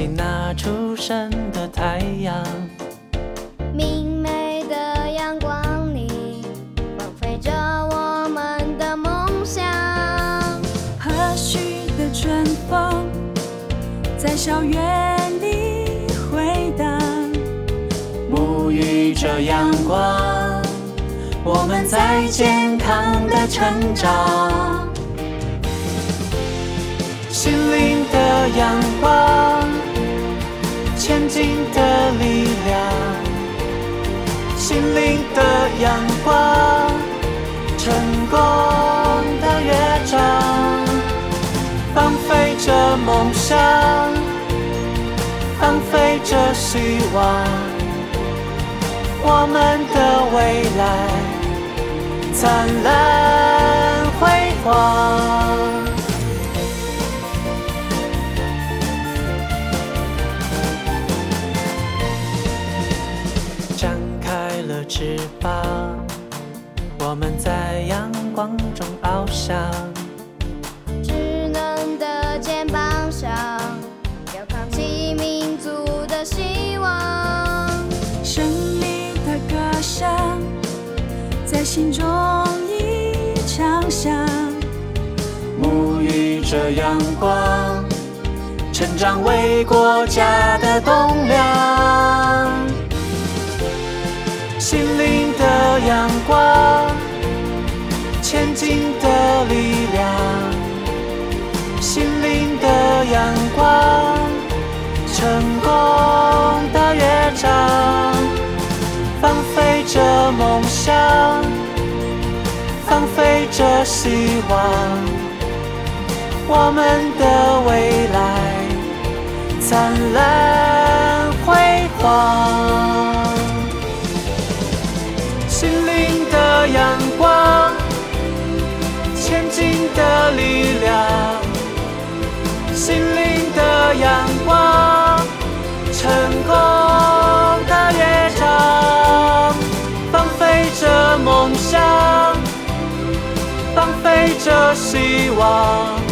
起那初升的太阳。 明媚的阳光里，放飞着我们的梦想。 和煦的春风在校园里回荡， 沐浴着阳光，我们在健康的成长。心灵的阳光，前进的力量。心灵的阳光，成功的乐章。放飞着梦想，放飞着希望，我们的未来灿烂辉煌。张开了翅膀，我们在阳光中翱翔。 稚嫩的肩膀上，要扛起民族的希望。 胜利的歌声在心中已唱响， 沐浴着阳光，成长为国家的栋梁。心灵的阳光，前进的力量。心灵的阳光，成功的乐章。放飞着梦想，放飞着希望，我们的未来灿烂辉煌。心灵的阳光，前进的力量。心灵的阳光，成功的乐章。放飞着梦想，放飞着希望，